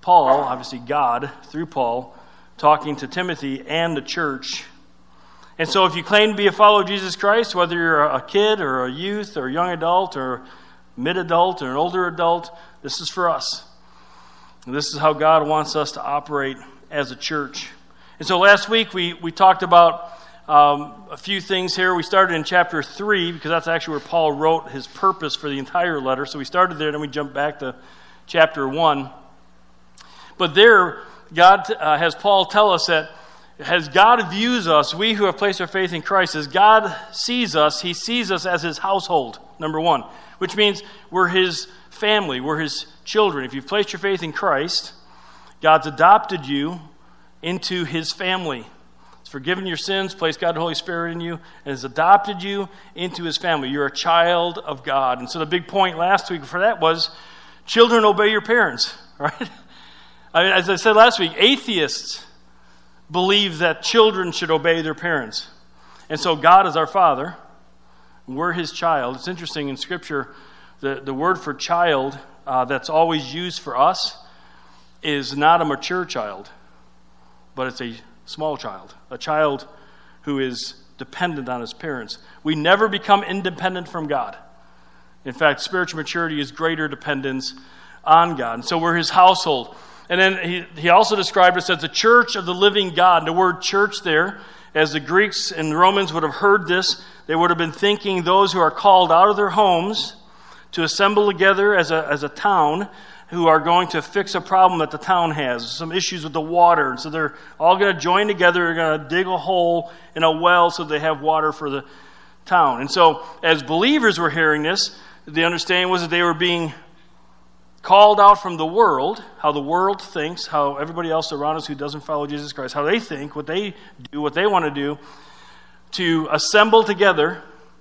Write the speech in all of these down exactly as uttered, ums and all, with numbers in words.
Paul, obviously God, through Paul, talking to Timothy and the church. And so if you claim to be a follower of Jesus Christ, whether you're a kid or a youth or a young adult or mid-adult or an older adult, this is for us. And this is how God wants us to operate as a church. And so last week we, we talked about um, a few things here. We started in chapter three because that's actually where Paul wrote his purpose for the entire letter. So we started there, then we jumped back to chapter one. But there, God uh, has Paul tell us that as God views us, we who have placed our faith in Christ, as God sees us, he sees us as his household, number one, which means we're his family, we're his children. If you've placed your faith in Christ, God's adopted you into his family. He's forgiven your sins, placed God the Holy Spirit in you, and has adopted you into his family. You're a child of God. And so the big point last week for that was, children, obey your parents, right? I mean, as I said last week, atheists believe that children should obey their parents. And so God is our Father. We're his child. It's interesting in Scripture, the, the word for child uh, that's always used for us is not a mature child, but it's a small child, a child who is dependent on his parents. We never become independent from God. In fact, spiritual maturity is greater dependence on God. And so we're his household. And then he, he also described us as the church of the living God. And the word church there, as the Greeks and the Romans would have heard this, they would have been thinking those who are called out of their homes to assemble together as a, as a town who are going to fix a problem that the town has, some issues with the water. And so they're all going to join together, they're going to dig a hole in a well so they have water for the town. And so as believers were hearing this, the understanding was that they were being called out from the world, how the world thinks, how everybody else around us who doesn't follow Jesus Christ, how they think, what they do, what they want to do, to assemble together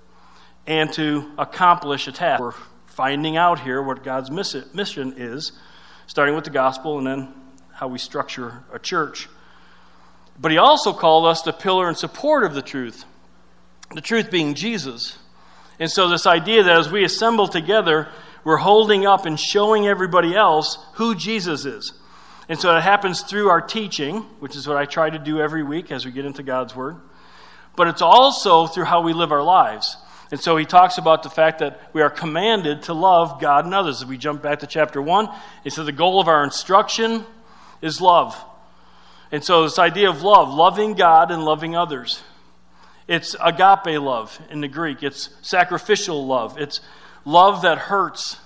and to accomplish a task. We're finding out here what God's mission is, starting with the gospel and then how we structure a church. But he also called us the pillar and support of the truth, the truth being Jesus. And so this idea that as we assemble together, we're holding up and showing everybody else who Jesus is. And so it happens through our teaching, which is what I try to do every week as we get into God's Word. But it's also through how we live our lives. And so he talks about the fact that we are commanded to love God and others. As we jump back to chapter one, he said the goal of our instruction is love. And so this idea of love, loving God and loving others. It's agape love in the Greek. It's sacrificial love. It's love that hurts.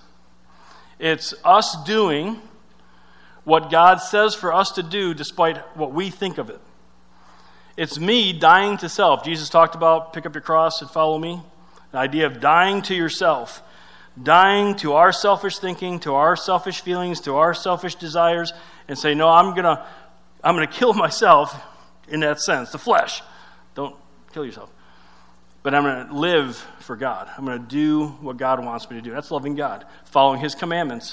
It's us doing what God says for us to do despite what we think of it. It's me dying to self. Jesus talked about pick up your cross and follow me. The idea of dying to yourself. Dying to our selfish thinking, to our selfish feelings, to our selfish desires, and say, no, I'm going to I'm going to kill myself in that sense, the flesh. Don't kill yourself. But I'm going to live for God. I'm going to do what God wants me to do. That's loving God, following his commandments.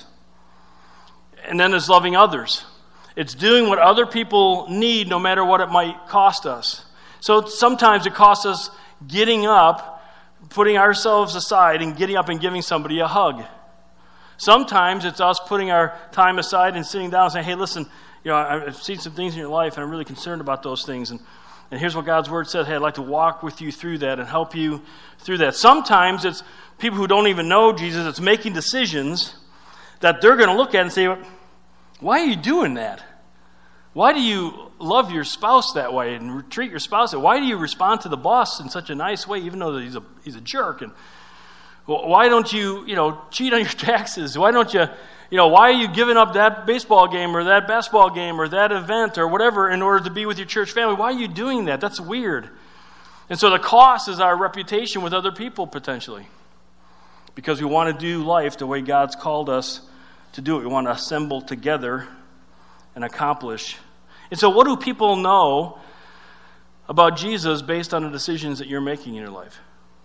And then there's loving others. It's doing what other people need no matter what it might cost us. So sometimes it costs us getting up, putting ourselves aside and getting up and giving somebody a hug. Sometimes it's us putting our time aside and sitting down and saying, hey, listen, you know, I've seen some things in your life and I'm really concerned about those things. And And here's what God's Word says. Hey, I'd like to walk with you through that and help you through that. Sometimes it's people who don't even know Jesus. It's making decisions that they're going to look at and say, why are you doing that? Why do you love your spouse that way and treat your spouse that way? Why do you respond to the boss in such a nice way, even though he's a he's a jerk? And why don't you, you know, cheat on your taxes? Why don't you... You know, why are you giving up that baseball game or that basketball game or that event or whatever in order to be with your church family? Why are you doing that? That's weird. And so the cost is our reputation with other people potentially. Because we want to do life the way God's called us to do it. We want to assemble together and accomplish. And so what do people know about Jesus based on the decisions that you're making in your life?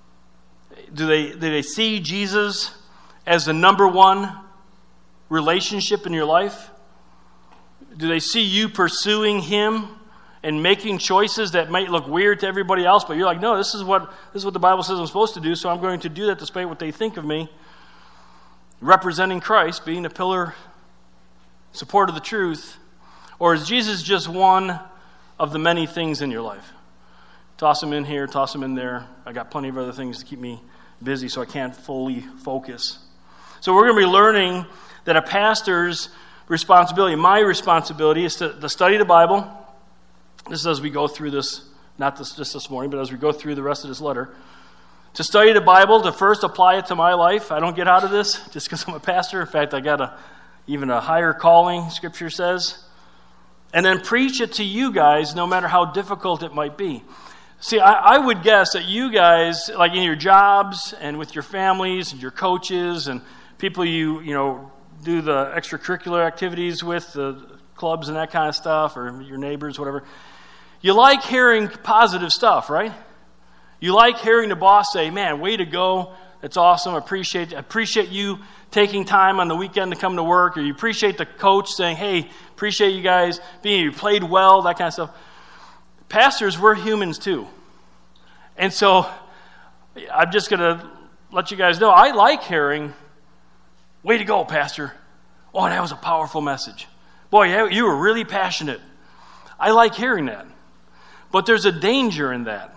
Do they, do they see Jesus as the number one relationship in your life? Do they see you pursuing him and making choices that might look weird to everybody else, but you're like, no, this is what this is what the Bible says I'm supposed to do, so I'm going to do that despite what they think of me. Representing Christ, being the pillar support of the truth, or is Jesus just one of the many things in your life? Toss him in here, toss him in there. I got plenty of other things to keep me busy, so I can't fully focus. So we're going to be learning that a pastor's responsibility, my responsibility, is to, to study the Bible. This is as we go through this, not this, just this morning, but as we go through the rest of this letter. To study the Bible, to first apply it to my life. I don't get out of this just because I'm a pastor. In fact, I got a even a higher calling, Scripture says. And then preach it to you guys, no matter how difficult it might be. See, I, I would guess that you guys, like in your jobs and with your families and your coaches and people you, you know, do the extracurricular activities with, the clubs and that kind of stuff, or your neighbors, whatever, you like hearing positive stuff, right? You like hearing the boss say, man, way to go, that's awesome, appreciate appreciate you taking time on the weekend to come to work, or you appreciate the coach saying, hey, appreciate you guys being, you played well, that kind of stuff. Pastors, we're humans too. And so I'm just going to let you guys know, I like hearing, way to go, Pastor. Oh, that was a powerful message. Boy, yeah, you were really passionate. I like hearing that. But there's a danger in that.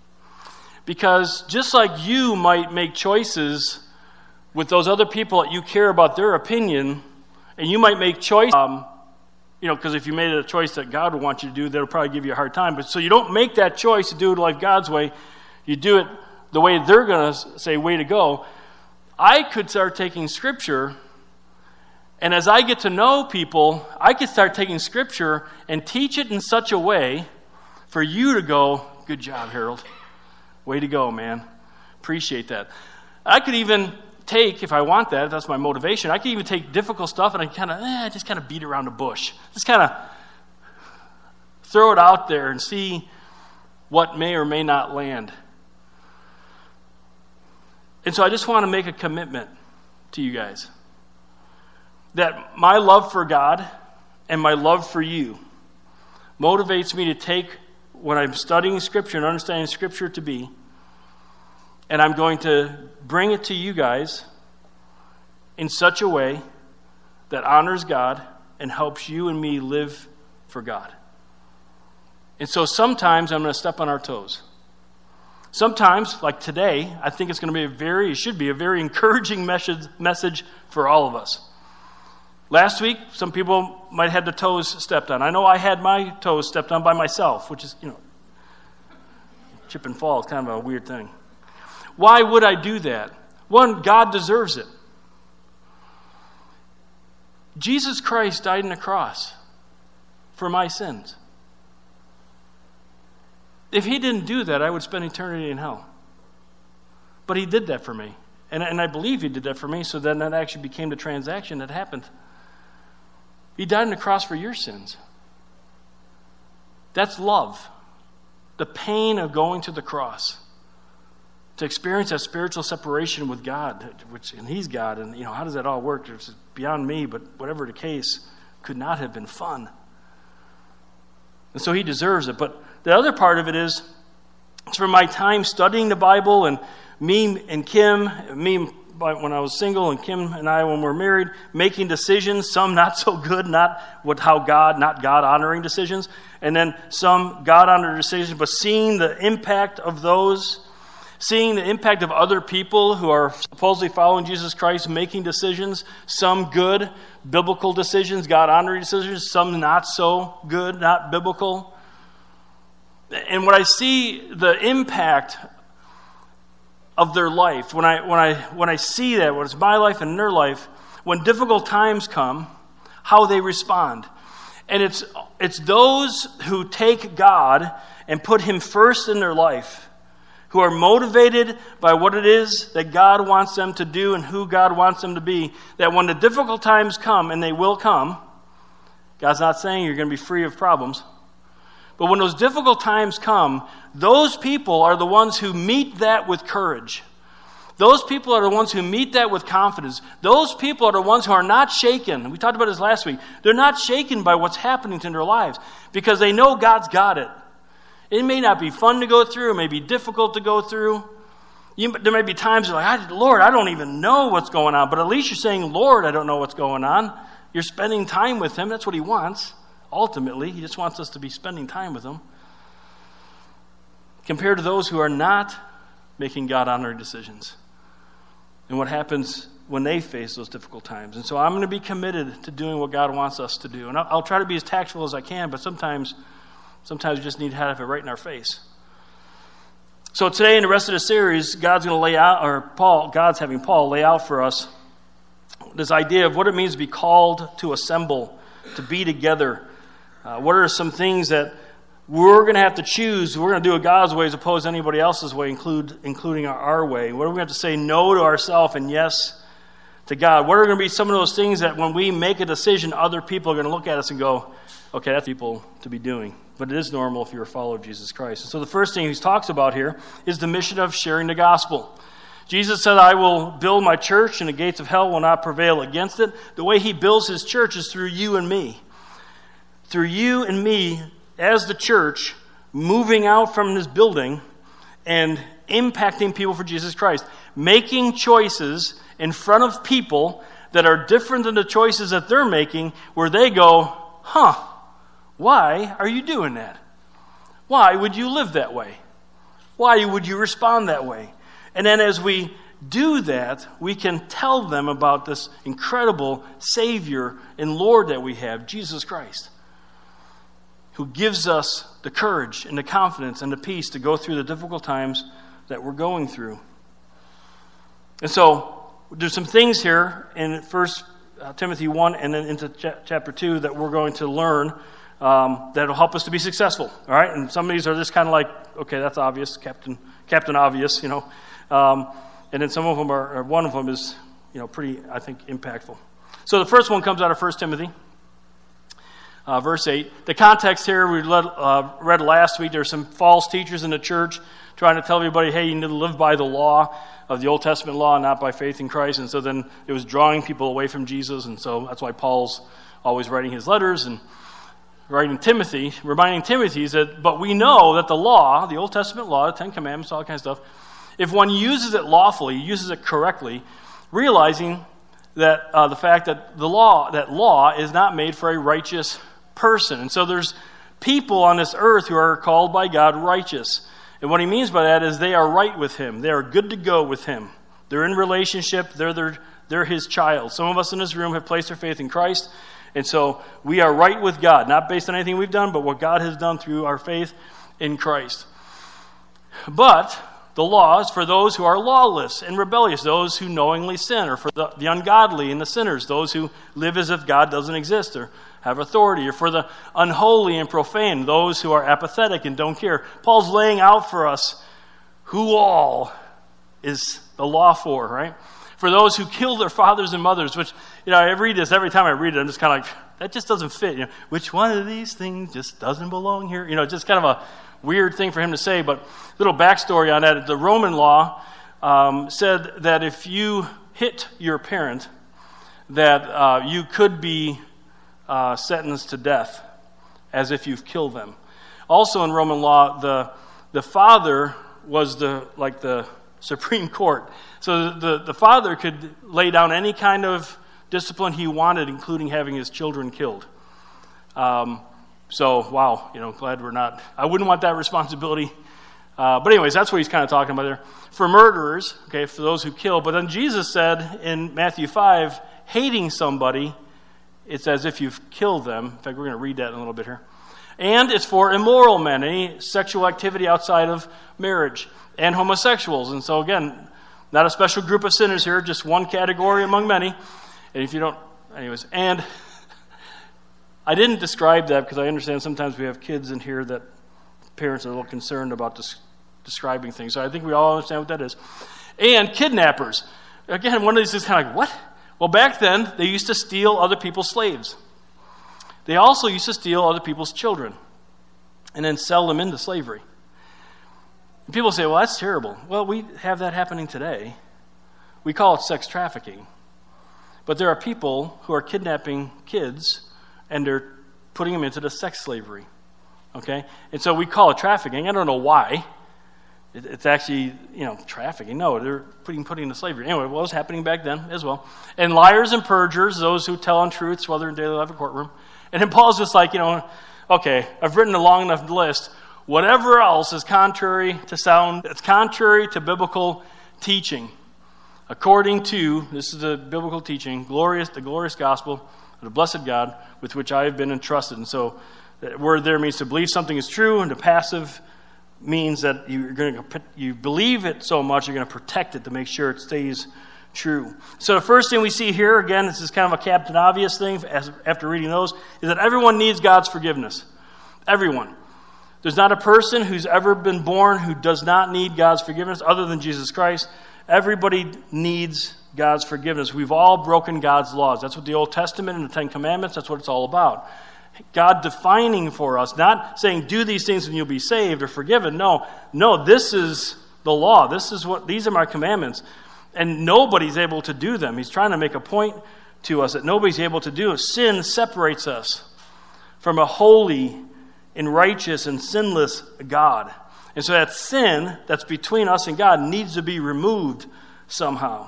Because just like you might make choices with those other people that you care about their opinion, and you might make choices, um, you know, because if you made a choice that God would want you to do, that'll probably give you a hard time. But so you don't make that choice to do it like God's way. You do it the way they're going to say, way to go. I could start taking Scripture, and as I get to know people, I could start taking Scripture and teach it in such a way for you to go, good job, Harold. Way to go, man. Appreciate that. I could even take, if I want that, if that's my motivation, I could even take difficult stuff and I kind of, eh, just kind of beat around the bush. Just kind of throw it out there and see what may or may not land. And so I just want to make a commitment to you guys that my love for God and my love for you motivates me to take what I'm studying Scripture and understanding Scripture to be, and I'm going to bring it to you guys in such a way that honors God and helps you and me live for God. And so sometimes I'm going to step on our toes. Sometimes, like today, I think it's going to be a very, it should be a very encouraging message, message for all of us. Last week, some people might have had their toes stepped on. I know I had my toes stepped on by myself, which is, you know, chip and fall is kind of a weird thing. Why would I do that? One, God deserves it. Jesus Christ died on the cross for my sins. If he didn't do that, I would spend eternity in hell. But he did that for me. And, and I believe he did that for me, so then that actually became the transaction that happened. He died on the cross for your sins. That's love. The pain of going to the cross. To experience that spiritual separation with God, which and he's God, and you know, how does that all work? It's beyond me, but whatever the case, could not have been fun. And so he deserves it. But the other part of it is, it's from my time studying the Bible, and me and Kim, me when I was single, and Kim and I when we were married, making decisions, some not so good, not with how God, not God-honoring decisions, and then some God-honoring decisions, but seeing the impact of those, seeing the impact of other people who are supposedly following Jesus Christ, making decisions, some good, biblical decisions, God-honoring decisions, some not so good, not biblical. And when I see the impact of their life, when I when I when I see that, when it's my life and their life, when difficult times come, how they respond. And it's it's those who take God and put him first in their life, who are motivated by what it is that God wants them to do and who God wants them to be, that when the difficult times come, and they will come, God's not saying you're going to be free of problems, but when those difficult times come, those people are the ones who meet that with courage. Those people are the ones who meet that with confidence. Those people are the ones who are not shaken. We talked about this last week. They're not shaken by what's happening in their lives because they know God's got it. It may not be fun to go through. It may be difficult to go through. You, there may be times you're like, Lord, I don't even know what's going on. But at least you're saying, Lord, I don't know what's going on. You're spending time with him. That's what he wants. Ultimately, he just wants us to be spending time with him. Compared to those who are not making God-honoring decisions. And what happens when they face those difficult times. And so I'm going to be committed to doing what God wants us to do. And I'll, I'll try to be as tactful as I can, but sometimes, sometimes we just need to have it right in our face. So today in the rest of the series, God's going to lay out, or Paul, God's having Paul lay out for us this idea of what it means to be called to assemble, to be together. Uh, what are some things that we're going to have to choose? We're going to do it God's way as opposed to anybody else's way, include, including our, our way. What are we going to have to say no to ourselves and yes to God? What are going to be some of those things that when we make a decision, other people are going to look at us and go, okay, that's people to be doing. But it is normal if you're a follower of Jesus Christ. And so the first thing he talks about here is the mission of sharing the gospel. Jesus said, I will build my church and the gates of hell will not prevail against it. The way he builds his church is through you and me. Through you and me as the church moving out from this building and impacting people for Jesus Christ. Making choices in front of people that are different than the choices that they're making, where they go, huh, why are you doing that? Why would you live that way? Why would you respond that way? And then as we do that, we can tell them about this incredible Savior and Lord that we have, Jesus Christ, who gives us the courage and the confidence and the peace to go through the difficult times that we're going through. And so there's some things here in First Timothy one and then into ch- chapter two that we're going to learn um, that will help us to be successful. All right, and some of these are just kind of like, okay, that's obvious, Captain Captain Obvious, you know. Um, and then some of them are, or one of them is, you know, pretty, I think, impactful. So the first one comes out of First Timothy. Uh, verse eight. The context here we read, uh, read last week. There are some false teachers in the church trying to tell everybody, hey, you need to live by the law of the Old Testament law and not by faith in Christ. And so then it was drawing people away from Jesus. And so that's why Paul's always writing his letters and writing Timothy, reminding Timothy that, but we know that the law, the Old Testament law, the Ten Commandments, all that kind of stuff, if one uses it lawfully, uses it correctly, realizing that uh, the fact that the law, that law is not made for a righteous person. And so there's people on this earth who are called by God righteous. And what he means by that is they are right with him. They are good to go with him. They're in relationship. They're, they're, they're his child. Some of us in this room have placed their faith in Christ. And so we are right with God, not based on anything we've done, but what God has done through our faith in Christ. But the law is for those who are lawless and rebellious, those who knowingly sin, or for the, the ungodly and the sinners, those who live as if God doesn't exist or have authority, or for the unholy and profane, those who are apathetic and don't care. Paul's laying out for us who all is the law for, right? For those who kill their fathers and mothers, which, you know, I read this every time I read it, I'm just kind of like, that just doesn't fit. You know, which one of these things just doesn't belong here? You know, just kind of a weird thing for him to say, but a little backstory on that. The Roman law um, said that if you hit your parent, that uh, you could be uh, sentenced to death as if you've killed them. Also in Roman law, the the father was the like the Supreme Court. So the, the father could lay down any kind of discipline he wanted, including having his children killed. Um, so, wow, you know, glad we're not, I wouldn't want that responsibility. Uh, but anyways, that's what he's kind of talking about there. For murderers, okay, for those who kill. But then Jesus said in Matthew five, hating somebody, it's as if you've killed them. In fact, we're going to read that in a little bit here. And it's for immoral men, any sexual activity outside of marriage, and homosexuals. And so again, not a special group of sinners here, just one category among many. And if you don't, anyways, and I didn't describe that because I understand sometimes we have kids in here that parents are a little concerned about des- describing things. So I think we all understand what that is. And kidnappers. Again, one of these is kind of like, what? Well, back then, they used to steal other people's slaves. They also used to steal other people's children and then sell them into slavery. And people say, well, that's terrible. Well, we have that happening today. We call it sex trafficking. But there are people who are kidnapping kids and they're putting them into the sex slavery. Okay? And so we call it trafficking. I don't know why. It, it's actually, you know, trafficking. No, they're putting putting to slavery. Anyway, what was happening back then as well. And liars and perjurers, those who tell untruths, whether in daily life or courtroom. And then Paul's just like, you know, okay, I've written a long enough list. Whatever else is contrary to sound, it's contrary to biblical teaching. According to, this is the biblical teaching, glorious, the glorious gospel of the blessed God with which I have been entrusted. And so the word there means to believe something is true, and the passive means that you're going to, you believe it so much you're going to protect it to make sure it stays true. So the first thing we see here, again, this is kind of a Captain Obvious thing as, after reading those, is that everyone needs God's forgiveness. Everyone. There's not a person who's ever been born who does not need God's forgiveness other than Jesus Christ. Everybody needs God's forgiveness. We've all broken God's laws. That's what the Old Testament and the Ten Commandments, that's what it's all about. God defining for us, not saying do these things and you'll be saved or forgiven. No, no, this is the law. This is what, these are my commandments. And nobody's able to do them. He's trying to make a point to us that nobody's able to do. Sin separates us from a holy and righteous and sinless God. And so that sin that's between us and God needs to be removed somehow.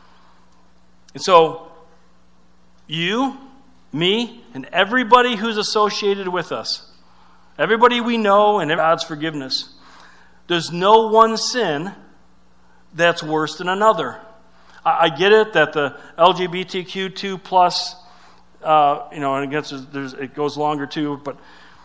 And so you, me, and everybody who's associated with us, everybody we know and God's forgiveness, there's no one sin that's worse than another. I, I get it that the L G B T Q two plus, uh, you know, and I guess there's, it goes longer too, but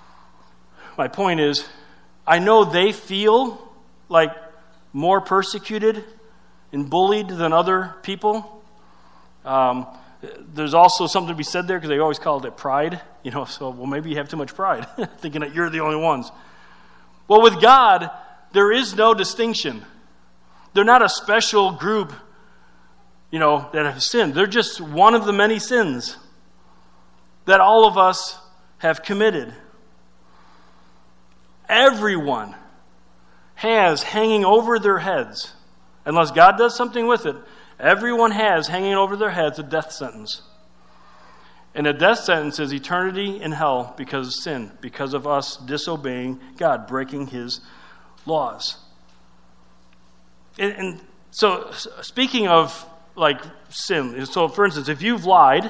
my point is, I know they feel like more persecuted and bullied than other people. Um, there's also something to be said there because they always called it pride. You know, so, well, maybe you have too much pride, thinking that you're the only ones. Well, with God, there is no distinction. They're not a special group, you know, that have sinned. They're just one of the many sins that all of us have committed. Everyone has hanging over their heads, unless God does something with it, everyone has hanging over their heads a death sentence. And a death sentence is eternity in hell because of sin, because of us disobeying God, breaking His laws. And, and so, speaking of like sin, so for instance, if you've lied,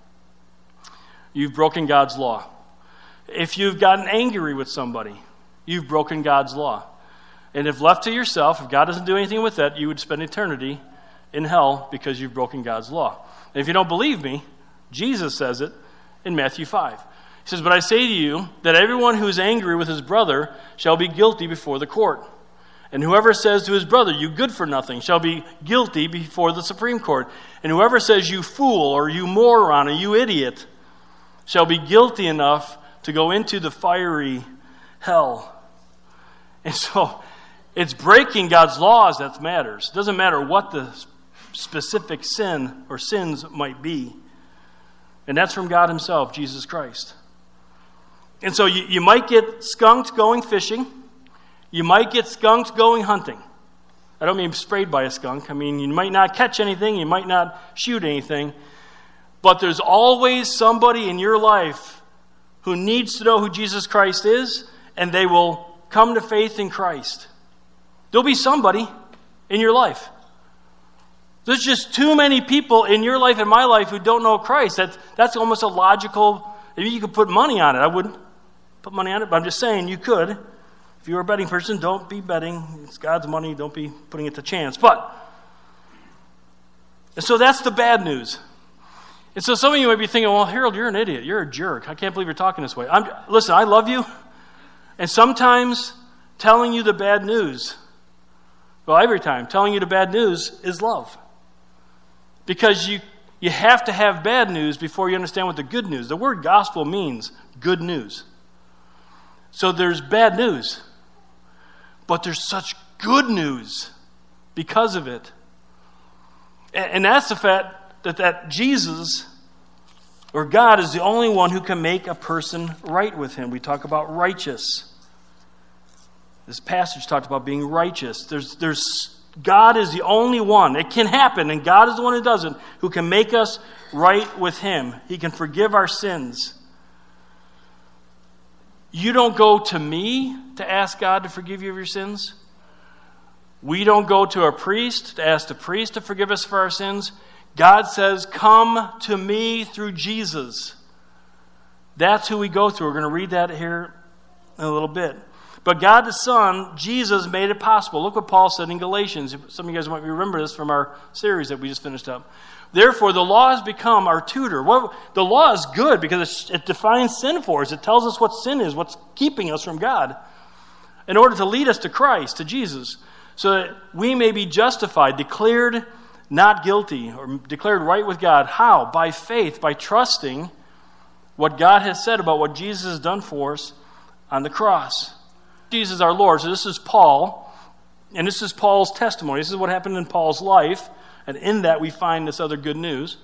you've broken God's law. If you've gotten angry with somebody, you've broken God's law. And if left to yourself, if God doesn't do anything with that, you would spend eternity in hell because you've broken God's law. And if you don't believe me, Jesus says it in Matthew five. He says, "But I say to you that everyone who is angry with his brother shall be guilty before the court. And whoever says to his brother, 'You good for nothing,' shall be guilty before the Supreme Court. And whoever says, 'You fool,' or 'You moron,' or 'You idiot,' shall be guilty enough to go into the fiery hell." And so it's breaking God's laws that matters. It doesn't matter what the specific sin or sins might be. And that's from God Himself, Jesus Christ. And so you, you might get skunked going fishing. You might get skunked going hunting. I don't mean sprayed by a skunk. I mean, you might not catch anything. You might not shoot anything. But there's always somebody in your life who needs to know who Jesus Christ is, and they will come to faith in Christ. There'll be somebody in your life. There's just too many people in your life and my life who don't know Christ. That, that's almost a logical, maybe you could put money on it. I wouldn't put money on it, but I'm just saying you could. If you're a betting person, don't be betting. It's God's money. Don't be putting it to chance. But, and so that's the bad news. And so some of you might be thinking, well, Harold, you're an idiot. You're a jerk. I can't believe you're talking this way. I'm, listen, I love you. And sometimes telling you the bad news, well, every time, telling you the bad news is love. Because you, you have to have bad news before you understand what the good news. The word gospel means good news. So there's bad news. But there's such good news because of it. And, and that's the fact that, that Jesus, or God, is the only one who can make a person right with Him. We talk about righteous. This passage talked about being righteous. There's, there's, God is the only one. It can happen, and God is the one who does it, who can make us right with Him. He can forgive our sins. You don't go to me to ask God to forgive you of your sins. We don't go to a priest to ask the priest to forgive us for our sins. God says, come to me through Jesus. That's who we go through. We're going to read that here in a little bit. But God the Son, Jesus, made it possible. Look what Paul said in Galatians. Some of you guys might remember this from our series that we just finished up. Therefore, the law has become our tutor. Well, the law is good because it defines sin for us. It tells us what sin is, what's keeping us from God, in order to lead us to Christ, to Jesus, so that we may be justified, declared not guilty, or declared right with God. How? By faith, by trusting what God has said about what Jesus has done for us on the cross. Jesus our Lord. So this is Paul, and this is Paul's testimony. This is what happened in Paul's life, and in that we find this other good news.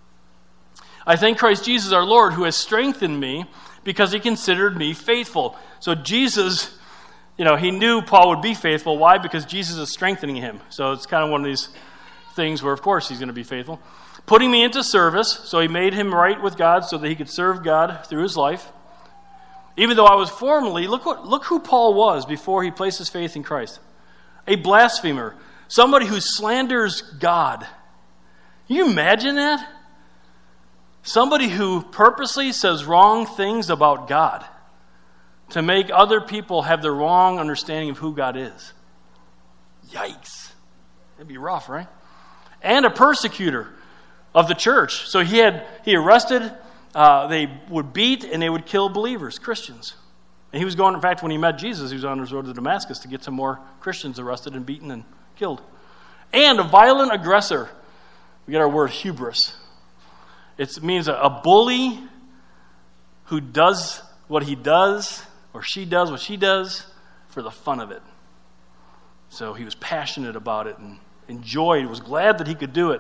I thank Christ Jesus our Lord, who has strengthened me because he considered me faithful. So Jesus, you know, he knew Paul would be faithful. Why? Because Jesus is strengthening him. So it's kind of one of these things where, of course, he's going to be faithful. Putting me into service, so he made him right with God so that he could serve God through his life. Even though I was formerly, look what look who Paul was before he placed his faith in Christ. A blasphemer. Somebody who slanders God. Can you imagine that? Somebody who purposely says wrong things about God to make other people have the wrong understanding of who God is. Yikes. That'd be rough, right? And a persecutor of the church. So he had he arrested, uh, they would beat, and they would kill believers, Christians. And he was going, in fact, when he met Jesus, he was on his road to Damascus to get some more Christians arrested and beaten and killed. And a violent aggressor. We get our word hubris. It means a, a bully who does what he does, or she does what she does, for the fun of it. So he was passionate about it and enjoyed, was glad that he could do it.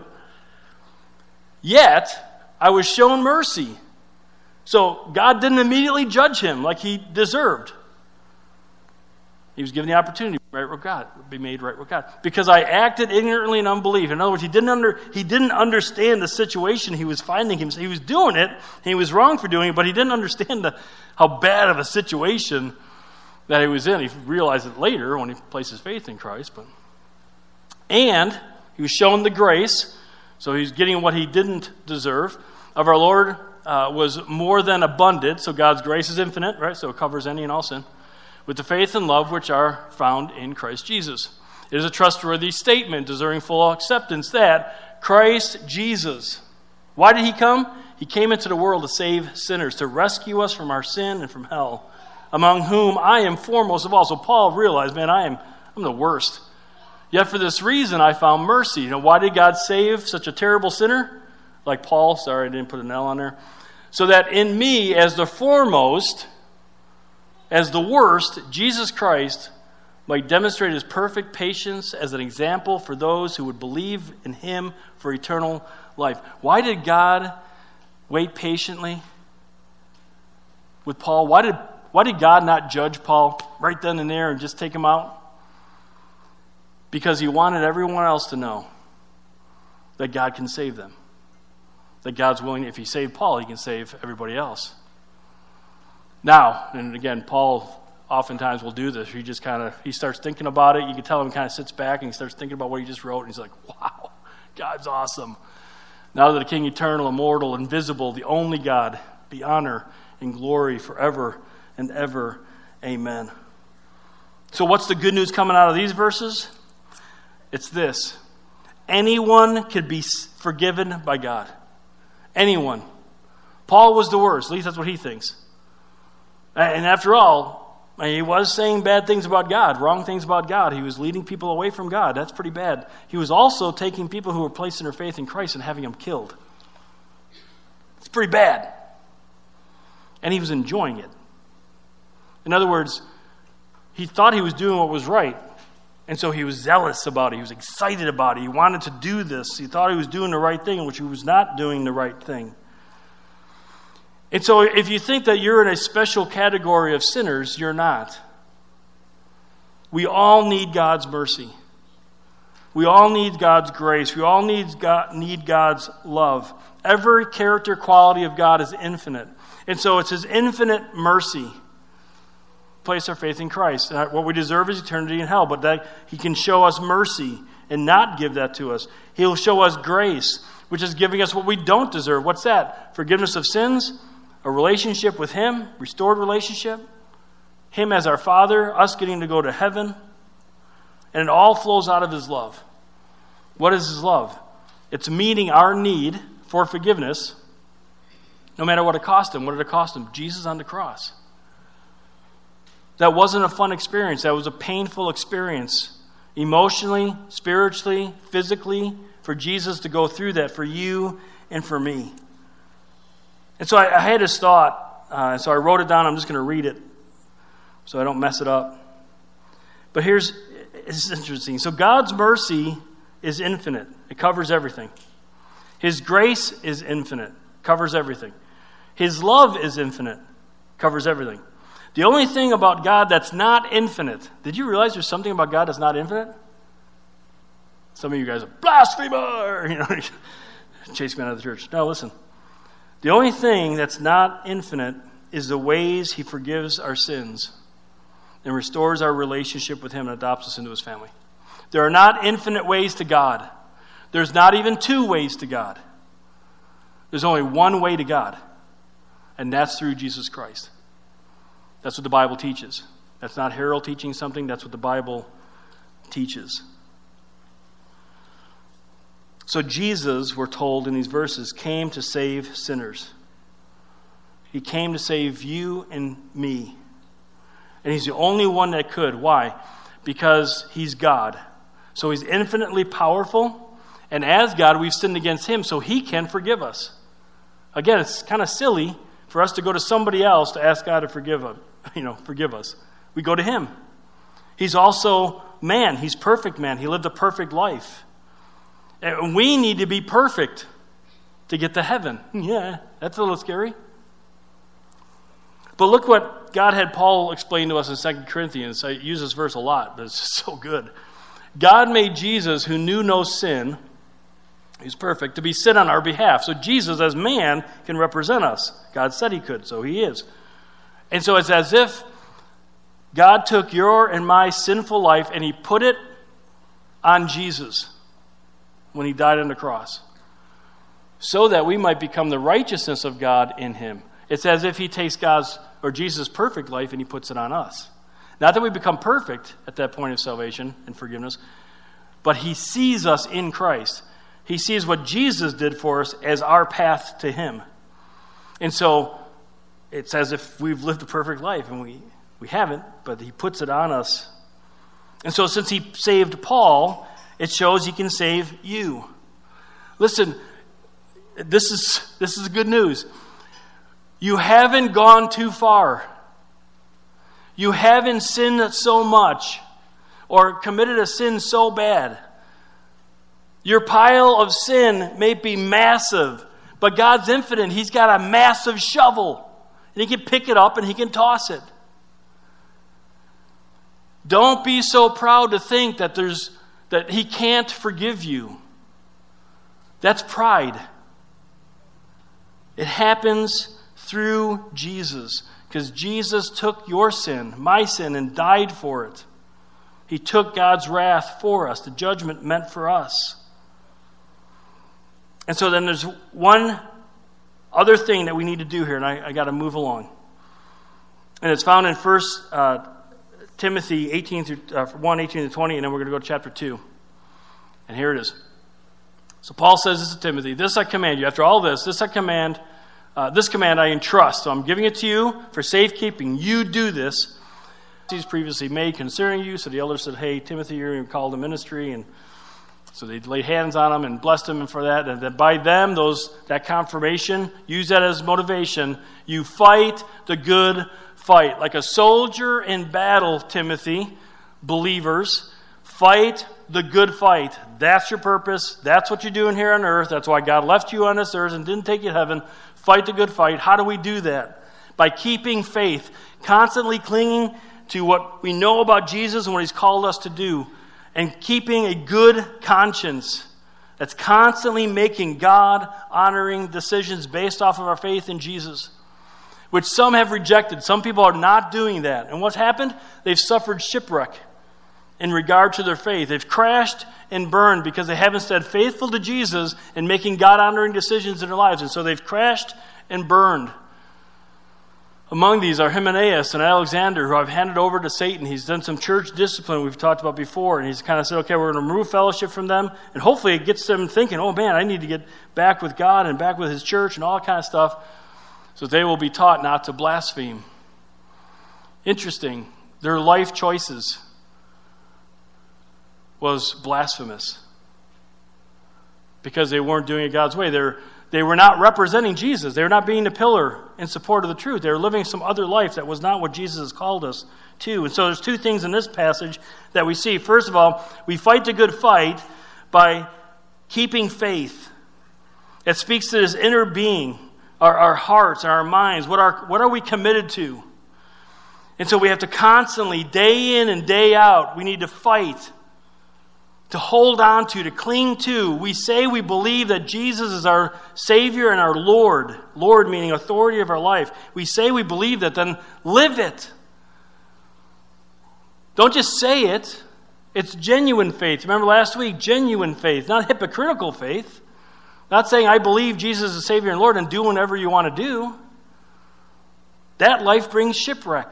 Yet, I was shown mercy. So God didn't immediately judge him like he deserved. He was given the opportunity to be right with God, be made right with God, because I acted ignorantly in unbelief. In other words, he didn't under he didn't understand the situation he was finding himself. He was doing it, and he was wrong for doing it, but he didn't understand the, how bad of a situation that he was in. He realized it later when he placed his faith in Christ. But and he was shown the grace, so he's getting what he didn't deserve, of our Lord uh, was more than abundant. So God's grace is infinite, right? So it covers any and all sin. With the faith and love which are found in Christ Jesus. It is a trustworthy statement, deserving full acceptance, that Christ Jesus. Why did he come? He came into the world to save sinners, to rescue us from our sin and from hell, among whom I am foremost of all. So Paul realized, man, I am I'm the worst. Yet for this reason I found mercy. You know, why did God save such a terrible sinner? Like Paul, sorry I didn't put an L on there. So that in me, as the foremost, as the worst, Jesus Christ might demonstrate his perfect patience as an example for those who would believe in him for eternal life. Why did God wait patiently with Paul? Why did, why did God not judge Paul right then and there and just take him out? Because he wanted everyone else to know that God can save them. That God's willing, if he saved Paul, he can save everybody else. Now, and again, Paul oftentimes will do this. He just kind of, he starts thinking about it. You can tell him he kind of sits back and he starts thinking about what he just wrote. And he's like, wow, God's awesome. Now that the King eternal, immortal, invisible, the only God, be honor and glory forever and ever. Amen. So what's the good news coming out of these verses? It's this. Anyone could be forgiven by God. Anyone. Paul was the worst. At least that's what he thinks. And after all, he was saying bad things about God, wrong things about God. He was leading people away from God. That's pretty bad. He was also taking people who were placing their faith in Christ and having them killed. It's pretty bad. And he was enjoying it. In other words, he thought he was doing what was right. And so he was zealous about it. He was excited about it. He wanted to do this. He thought he was doing the right thing, which he was not doing the right thing. And so if you think that you're in a special category of sinners, you're not. We all need God's mercy. We all need God's grace. We all need God, need God's love. Every character quality of God is infinite. And so it's his infinite mercy place our faith in Christ. And what we deserve is eternity in hell, but that he can show us mercy and not give that to us. He'll show us grace, which is giving us what we don't deserve. What's that? Forgiveness of sins, a relationship with him, restored relationship, him as our Father, us getting to go to heaven. And it all flows out of his love. What is his love? It's meeting our need for forgiveness, no matter what it cost him. What did it cost him? Jesus on the cross. That wasn't a fun experience. That was a painful experience. Emotionally, spiritually, physically, for Jesus to go through that for you and for me. And so I, I had this thought, uh, so I wrote it down. I'm just going to read it so I don't mess it up. But here's, it's interesting. So God's mercy is infinite. It covers everything. His grace is infinite. Covers everything. His love is infinite. Covers everything. The only thing about God that's not infinite, did you realize there's something about God that's not infinite? Some of you guys are blasphemer, you know, chase me out of the church. No, listen. The only thing that's not infinite is the ways he forgives our sins and restores our relationship with him and adopts us into his family. There are not infinite ways to God. There's not even two ways to God. There's only one way to God, and that's through Jesus Christ. That's what the Bible teaches. That's not Harold teaching something. That's what the Bible teaches. So Jesus, we're told in these verses, came to save sinners. He came to save you and me. And he's the only one that could. Why? Because he's God. So he's infinitely powerful. And as God, we've sinned against him, so he can forgive us. Again, it's kind of silly for us to go to somebody else to ask God to forgive us. You know, forgive us. We go to him. He's also man. He's perfect man. He lived a perfect life. And we need to be perfect to get to heaven. Yeah, that's a little scary. But look what God had Paul explain to us in Second Corinthians. I use this verse a lot, but it's so good. God made Jesus, who knew no sin, he's perfect, to be sin on our behalf. So Jesus, as man, can represent us. God said he could, so he is. And so it's as if God took your and my sinful life and he put it on Jesus when he died on the cross, so that we might become the righteousness of God in him. It's as if he takes God's or Jesus' perfect life and he puts it on us. Not that we become perfect at that point of salvation and forgiveness, but he sees us in Christ. He sees what Jesus did for us as our path to him. And so it's as if we've lived a perfect life, and we, we haven't, but he puts it on us. And so since he saved Paul, it shows he can save you. Listen, this is this is good news. You haven't gone too far. You haven't sinned so much or committed a sin so bad. Your pile of sin may be massive, but God's infinite. He's got a massive shovel, and he can pick it up and he can toss it. Don't be so proud to think that there's that he can't forgive you. That's pride. It happens through Jesus, because Jesus took your sin, my sin, and died for it. He took God's wrath for us, the judgment meant for us. And so then there's one other thing that we need to do here, and I, I got to move along. And it's found in First uh, Timothy eighteen through uh, one, eighteen to twenty, and then we're going to go to chapter two. And here it is. So Paul says this to Timothy, "This I command you." After all this, this I command, uh, this command I entrust. So I'm giving it to you for safekeeping. You do this. He's previously made concerning you. So the elders said, "Hey, Timothy, you're called to ministry." And so they laid hands on him and blessed him for that. And that by them, those that confirmation, use that as motivation. You fight the good fight. Like a soldier in battle, Timothy, believers, fight the good fight. That's your purpose. That's what you're doing here on earth. That's why God left you on this earth and didn't take you to heaven. Fight the good fight. How do we do that? By keeping faith, constantly clinging to what we know about Jesus and what he's called us to do, and keeping a good conscience that's constantly making God-honoring decisions based off of our faith in Jesus. which some have rejected. Some people are not doing that. And what's happened? They've suffered shipwreck in regard to their faith. They've crashed and burned because they haven't stayed faithful to Jesus in making God-honoring decisions in their lives. And so they've crashed and burned. Among these are Hymenaeus and Alexander, who I've handed over to Satan. He's done some church discipline we've talked about before, and he's kind of said, okay, we're going to remove fellowship from them, and hopefully it gets them thinking, oh man, I need to get back with God and back with his church and all that kind of stuff, so they will be taught not to blaspheme. Interesting. Their life choices was blasphemous because they weren't doing it God's way. They're They were not representing Jesus. They were not being the pillar in support of the truth. They were living some other life that was not what Jesus has called us to. And so there's two things in this passage that we see. First of all, we fight the good fight by keeping faith. It speaks to this inner being, our, our hearts, our minds. What are, what are we committed to? And so we have to constantly, day in and day out, we need to fight, to hold on to, to cling to. We say we believe that Jesus is our Savior and our Lord. Lord meaning authority of our life. We say we believe that, then live it. Don't just say it. It's genuine faith. Remember last week, genuine faith, not hypocritical faith. Not saying I believe Jesus is Savior and Lord and do whatever you want to do. That life brings shipwreck.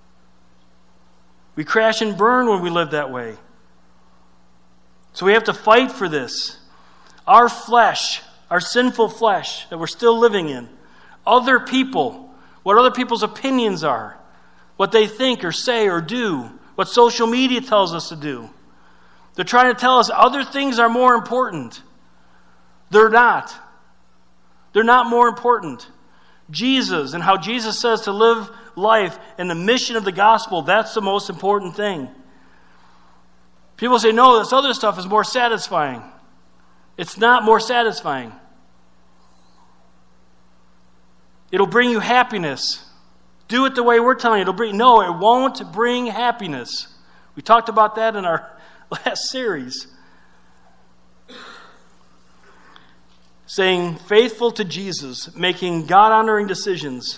We crash and burn when we live that way. So we have to fight for this. Our flesh, our sinful flesh that we're still living in, other people, what other people's opinions are, what they think or say or do, what social media tells us to do. They're trying to tell us other things are more important. They're not. They're not more important. Jesus and how Jesus says to live life and the mission of the gospel, that's the most important thing. People say, no, this other stuff is more satisfying. It's not more satisfying. It'll bring you happiness. Do it the way we're telling you. It'll bring, no, it won't bring happiness. We talked about that in our last series. Saying faithful to Jesus, making God-honoring decisions.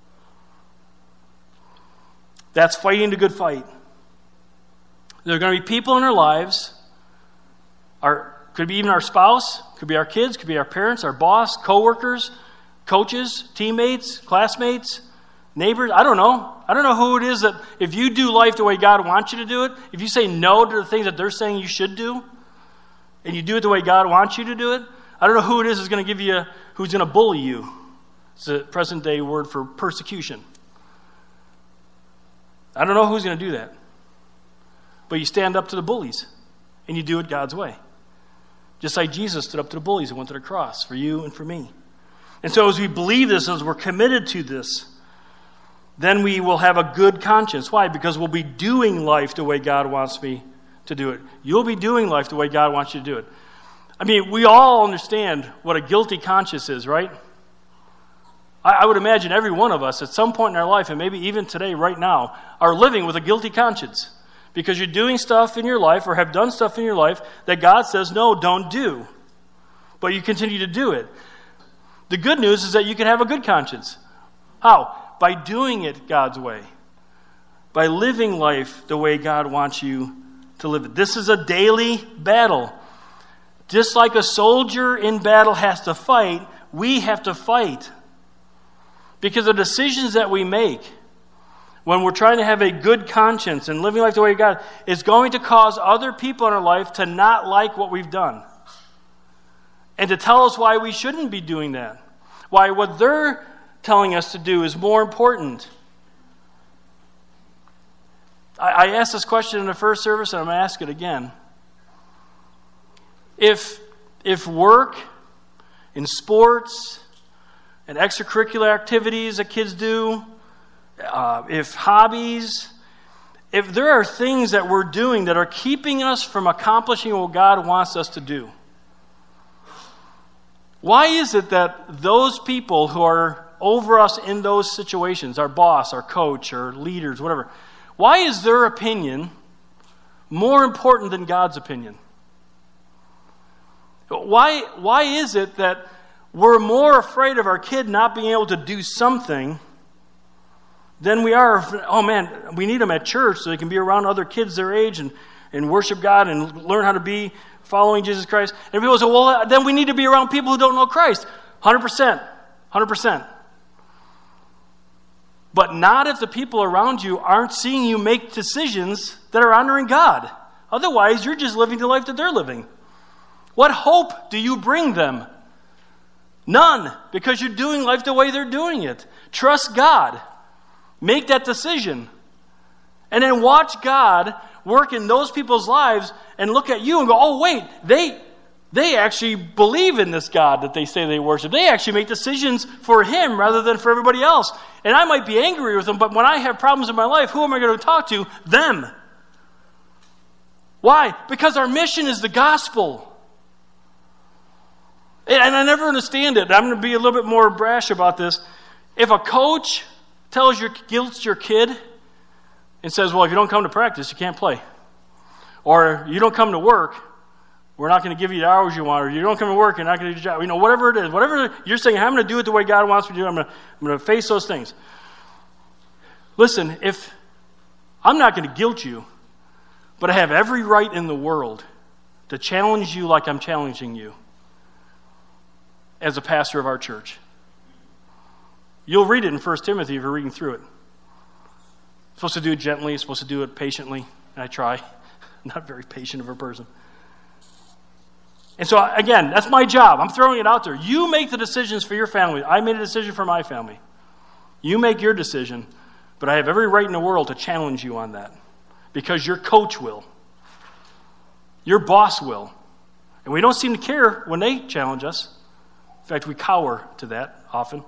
That's fighting the good fight. There are going to be people in our lives, our, could be even our spouse, could be our kids, could be our parents, our boss, coworkers, coaches, teammates, classmates, neighbors. I don't know. I don't know who it is that if you do life the way God wants you to do it, if you say no to the things that they're saying you should do, and you do it the way God wants you to do it, I don't know who it is who's going to give you, who's going to bully you. It's a present day word for persecution. I don't know who's going to do that. But you stand up to the bullies, and you do it God's way. Just like Jesus stood up to the bullies and went to the cross for you and for me. And so as we believe this, as we're committed to this, then we will have a good conscience. Why? Because we'll be doing life the way God wants me to do it. You'll be doing life the way God wants you to do it. I mean, we all understand what a guilty conscience is, right? I, I would imagine every one of us at some point in our life, and maybe even today, right now, are living with a guilty conscience. Because you're doing stuff in your life or have done stuff in your life that God says, no, don't do. But you continue to do it. The good news is that you can have a good conscience. How? By doing it God's way. By living life the way God wants you to live it. This is a daily battle. Just like a soldier in battle has to fight, we have to fight. Because the decisions that we make when we're trying to have a good conscience and living life the way of God, is going to cause other people in our life to not like what we've done. And to tell us why we shouldn't be doing that. Why what they're telling us to do is more important. I, I asked this question in the first service, and I'm going to ask it again. If, if work and sports and extracurricular activities that kids do, Uh, if hobbies, if there are things that we're doing that are keeping us from accomplishing what God wants us to do, why is it that those people who are over us in those situations, our boss, our coach, our leaders, whatever, why is their opinion more important than God's opinion? Why, why is it that we're more afraid of our kid not being able to do something than we are, oh man, we need them at church so they can be around other kids their age and, and worship God and learn how to be following Jesus Christ. And people say, well, then we need to be around people who don't know Christ. one hundred percent. one hundred percent. But not if the people around you aren't seeing you make decisions that are honoring God. Otherwise, you're just living the life that they're living. What hope do you bring them? None, because you're doing life the way they're doing it. Trust God. Make that decision. And then watch God work in those people's lives and look at you and go, oh, wait, they, they actually believe in this God that they say they worship. They actually make decisions for Him rather than for everybody else. And I might be angry with them, but when I have problems in my life, who am I going to talk to? Them. Why? Because our mission is the gospel. And I never understand it. I'm going to be a little bit more brash about this. If a coach tells your guilts your kid and says, well, if you don't come to practice, you can't play. Or you don't come to work, we're not going to give you the hours you want. Or you don't come to work, you're not going to do your job. You know, whatever it is, whatever you're saying, I'm going to do it the way God wants me to do it. I'm going to, I'm going to face those things. Listen, if I'm not going to guilt you, but I have every right in the world to challenge you like I'm challenging you as a pastor of our church. You'll read it in First Timothy if you're reading through it. You're supposed to do it gently, you're supposed to do it patiently, and I try. I'm not very patient of a person. And so, again, that's my job. I'm throwing it out there. You make the decisions for your family. I made a decision for my family. You make your decision, but I have every right in the world to challenge you on that. Because your coach will. Your boss will. And we don't seem to care when they challenge us. In fact, we cower to that often.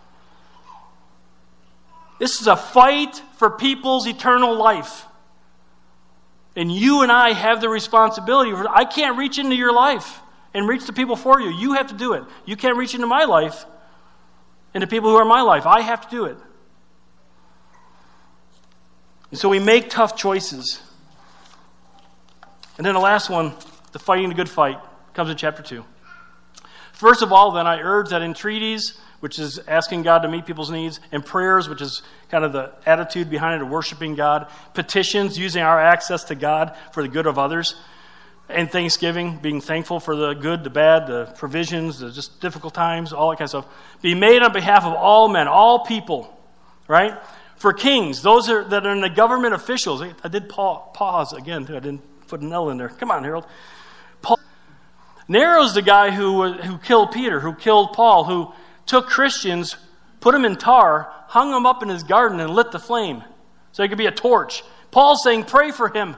This is a fight for people's eternal life. And you and I have the responsibility. I can't reach into your life and reach the people for you. You have to do it. You can't reach into my life and the people who are my life. I have to do it. And so we make tough choices. And then the last one, the fighting the good fight, comes in chapter two. First of all, then, I urge that entreaties, which is asking God to meet people's needs, and prayers, which is kind of the attitude behind it of worshiping God, petitions, using our access to God for the good of others, and thanksgiving, being thankful for the good, the bad, the provisions, the just difficult times, all that kind of stuff, be made on behalf of all men, all people, right? For kings, those are, that are in the government officials. I did pause again. I didn't put an L in there. Come on, Harold. Paul. Nero's the guy who, who killed Peter, who killed Paul, who took Christians, put them in tar, hung them up in his garden, and lit the flame so he could be a torch. Paul's saying, pray for him.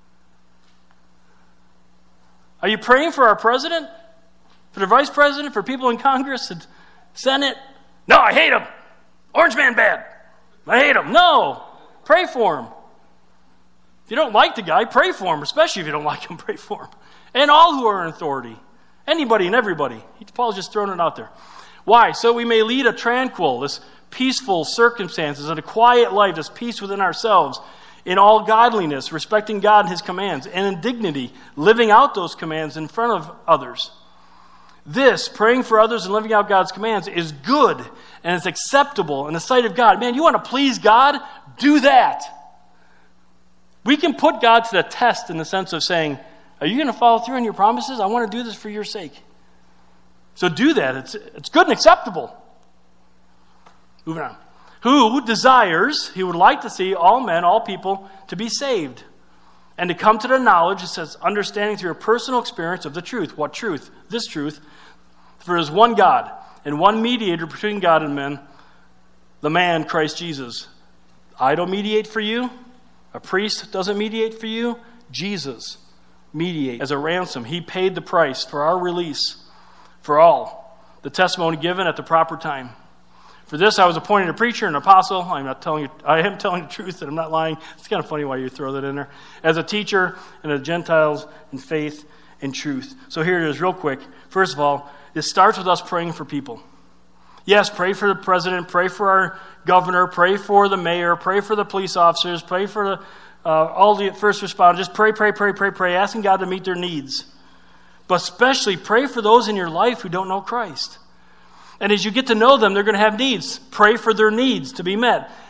Are you praying for our president? For the vice president? For people in Congress and Senate? No, I hate him. Orange man bad. I hate him. No. Pray for him. If you don't like the guy, pray for him. Especially if you don't like him, pray for him. And all who are in authority. Anybody and everybody. Paul's just throwing it out there. Why? So we may lead a tranquil, this peaceful circumstances, and a quiet life, this peace within ourselves, in all godliness, respecting God and His commands, and in dignity, living out those commands in front of others. This, praying for others and living out God's commands, is good and it's acceptable in the sight of God. Man, you want to please God? Do that. We can put God to the test in the sense of saying, are you going to follow through on your promises? I want to do this for your sake. So do that. It's, it's good and acceptable. Moving on. Who desires, he would like to see all men, all people, to be saved. And to come to the knowledge, it says, understanding through a personal experience of the truth. What truth? This truth. For there is one God, and one mediator between God and men, the man, Christ Jesus. I don't mediate for you. A priest doesn't mediate for you. Jesus mediates as a ransom. He paid the price for our release, for all. The testimony given at the proper time. For this I was appointed a preacher and an apostle. I'm not telling you, I am telling the truth and I'm not lying. It's kind of funny why you throw that in there. As a teacher and the Gentiles in faith and truth. So here it is real quick. First of all, it starts with us praying for people. Yes, pray for the president, pray for our governor, pray for the mayor, pray for the police officers, pray for the, uh, all the first responders. Just pray, pray, pray, pray, pray, asking God to meet their needs. But especially pray for those in your life who don't know Christ. And as you get to know them, they're going to have needs. Pray for their needs to be met.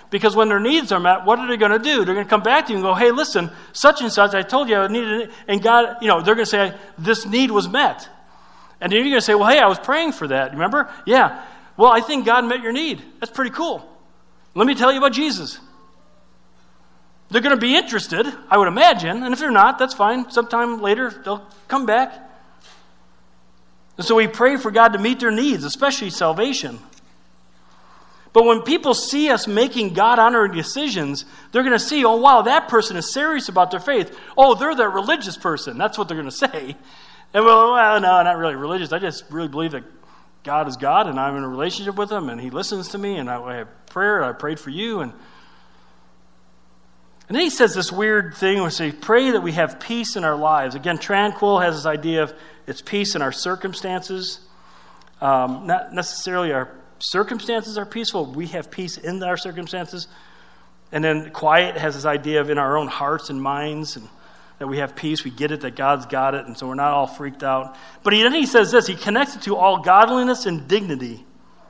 Because when their needs are met, what are they going to do? They're going to come back to you and go, hey, listen, such and such, I told you I needed it. And God, you know, they're going to say, this need was met. And then you're going to say, well, hey, I was praying for that. Remember? Yeah. Well, I think God met your need. That's pretty cool. Let me tell you about Jesus. They're going to be interested, I would imagine. And if they're not, that's fine. Sometime later, they'll come back. And so we pray for God to meet their needs, especially salvation. But when people see us making God-honoring decisions, they're going to see, oh, wow, that person is serious about their faith. Oh, they're that religious person. That's what they're going to say. And well, well, no, not really religious. I just really believe that God is God, and I'm in a relationship with Him, and He listens to me, and I have prayer, and I prayed for you. And, and then he says this weird thing where he says, pray that we have peace in our lives. Again, tranquil has this idea of it's peace in our circumstances. Um, not necessarily our circumstances are peaceful. We have peace in our circumstances. And then quiet has this idea of in our own hearts and minds, and that we have peace. We get it, that God's got it, and so we're not all freaked out. But he, then he says this, he connects it to all godliness and dignity.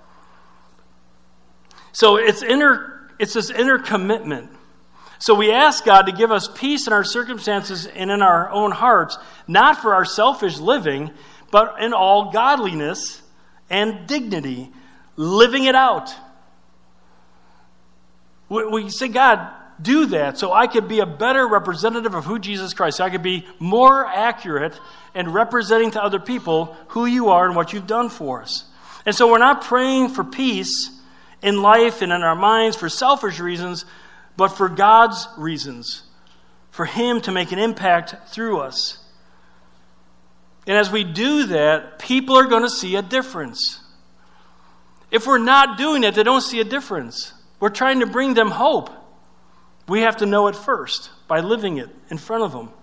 So it's inner, it's this inner commitment. So we ask God to give us peace in our circumstances and in our own hearts, not for our selfish living, but in all godliness and dignity, living it out. We, we say, God, do that so I could be a better representative of who Jesus Christ is. So I could be more accurate and representing to other people who you are and what you've done for us. And so we're not praying for peace in life and in our minds for selfish reasons, but for God's reasons, for Him to make an impact through us. And as we do that, people are going to see a difference. If we're not doing it, they don't see a difference. We're trying to bring them hope. We have to know it first by living it in front of them.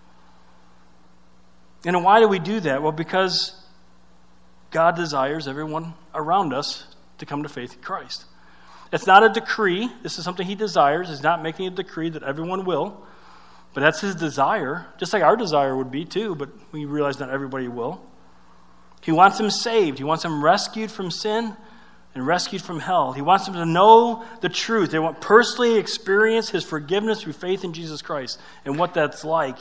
And why do we do that? Well, because God desires everyone around us to come to faith in Christ. It's not a decree. This is something He desires. He's not making a decree that everyone will. But that's His desire, just like our desire would be too, but we realize not everybody will. He wants them saved. He wants them rescued from sin and rescued from hell. He wants them to know the truth. They want to personally experience His forgiveness through faith in Jesus Christ and what that's like.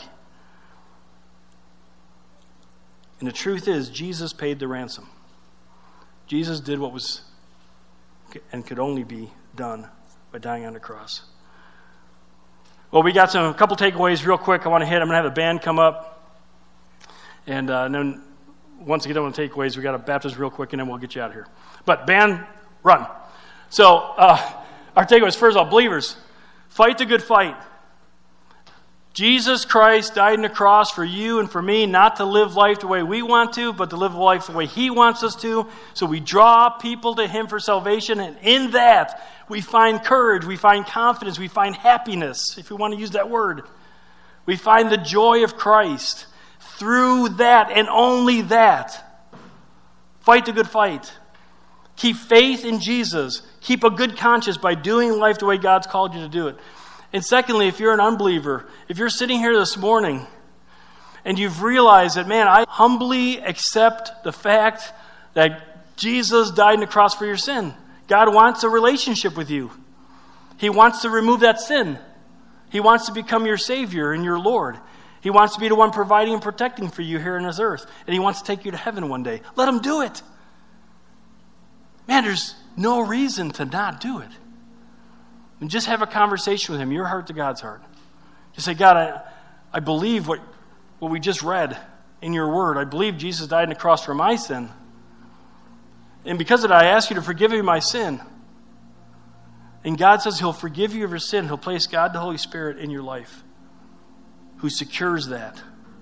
And the truth is, Jesus paid the ransom. Jesus did what was and could only be done by dying on the cross. Well, we got some a couple takeaways real quick I want to hit. I'm going to have the band come up. And, uh, and then once we get done with the takeaways, we got a baptism real quick, and then we'll get you out of here. But band, run. So uh, our takeaways, first of all, believers, fight the good fight. Jesus Christ died on the cross for you and for me, not to live life the way we want to, but to live life the way He wants us to. So we draw people to Him for salvation, and in that we find courage, we find confidence, we find happiness, if we want to use that word. We find the joy of Christ through that and only that. Fight the good fight. Keep faith in Jesus. Keep a good conscience by doing life the way God's called you to do it. And secondly, if you're an unbeliever, if you're sitting here this morning and you've realized that, man, I humbly accept the fact that Jesus died on the cross for your sin. God wants a relationship with you. He wants to remove that sin. He wants to become your Savior and your Lord. He wants to be the one providing and protecting for you here on this earth. And He wants to take you to heaven one day. Let Him do it. Man, there's no reason to not do it. And just have a conversation with Him, your heart to God's heart. Just say, God, I, I believe what, what we just read in your word. I believe Jesus died on the cross for my sin. And because of that, I ask you to forgive me my sin. And God says He'll forgive you of your sin. He'll place God, the Holy Spirit, in your life, who secures that.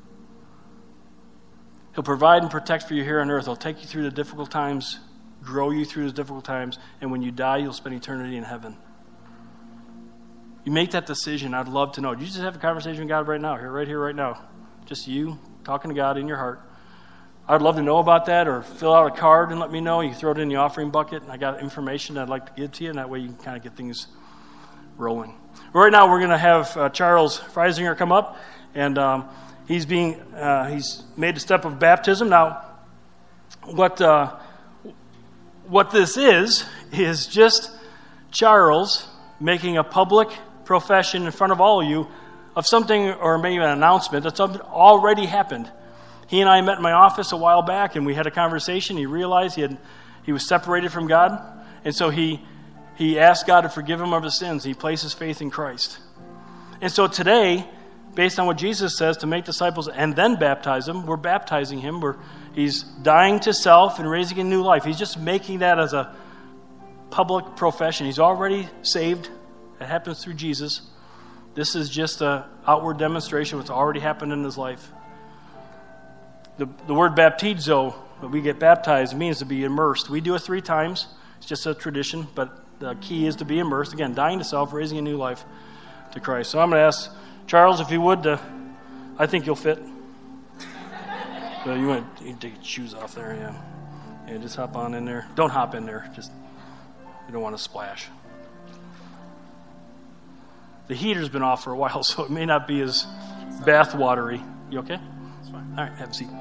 He'll provide and protect for you here on earth. He'll take you through the difficult times, grow you through those difficult times, and when you die, you'll spend eternity in heaven. You make that decision, I'd love to know. You just have a conversation with God right now, here, right here, right now. Just you talking to God in your heart. I'd love to know about that, or fill out a card and let me know. You can throw it in the offering bucket, and I got information I'd like to give to you, and that way you can kind of get things rolling. Right now, we're going to have uh, Charles Freisinger come up, and um, he's being uh, he's made the step of baptism. Now, what uh, what this is is just Charles making a public profession in front of all of you of something, or maybe an announcement that something already happened. He and I met in my office a while back, and we had a conversation. He realized he had he was separated from God, and so he he asked God to forgive him of his sins. He placed his faith in Christ. And so today, based on what Jesus says to make disciples and then baptize them, we're baptizing him. We're he's dying to self and raising a new life. He's just making that as a public profession. He's already saved. It happens through Jesus. This is just an outward demonstration of what's already happened in his life. The, the word baptizo, that we get baptized, means to be immersed. We do it three times. It's just a tradition, but the key is to be immersed. Again, dying to self, raising a new life to Christ. So I'm going to ask Charles, if you would, uh, I think you'll fit. So you want to take your shoes off there, yeah. Yeah, just hop on in there. Don't hop in there. Just, you don't want to splash. The heater's been off for a while, so it may not be as bath-watery. You okay? That's fine. All right, have a seat.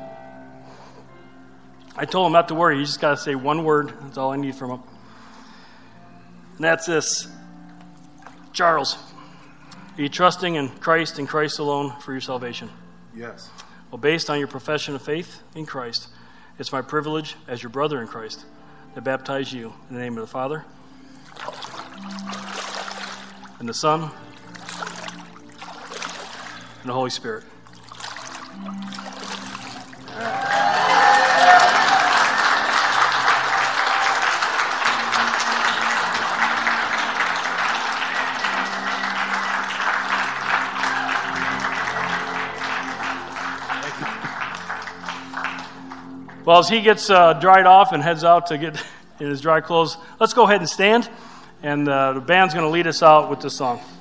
I told him not to worry. You just got to say one word. That's all I need from him. And that's this. Charles, are you trusting in Christ and Christ alone for your salvation? Yes. Well, based on your profession of faith in Christ, it's my privilege as your brother in Christ to baptize you in the name of the Father and the Son and the Holy Spirit. All right. Well, as he gets uh, dried off and heads out to get in his dry clothes, let's go ahead and stand, and uh, the band's going to lead us out with this song.